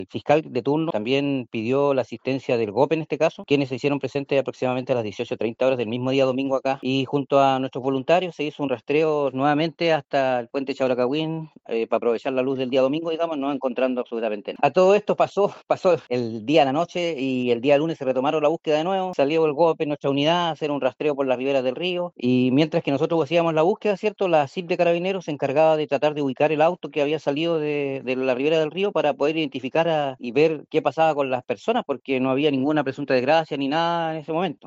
El fiscal de turno también pidió la asistencia del GOP en este caso, quienes se hicieron presentes aproximadamente a las 18:30 horas del mismo día domingo acá, y junto a nuestros voluntarios se hizo un rastreo nuevamente hasta el puente Chabracagüín para aprovechar la luz del día domingo, digamos, no encontrando absolutamente nada. A todo esto pasó el día a la noche y el día lunes se retomaron la búsqueda de nuevo, salió el GOP en nuestra unidad a hacer un rastreo por las riberas del río, y mientras que nosotros hacíamos la búsqueda, ¿cierto? La CIP de Carabineros se encargaba de tratar de ubicar el auto que había salido de la ribera del río para poder identificar y ver qué pasaba con las personas, porque no había ninguna presunta desgracia ni nada en ese momento.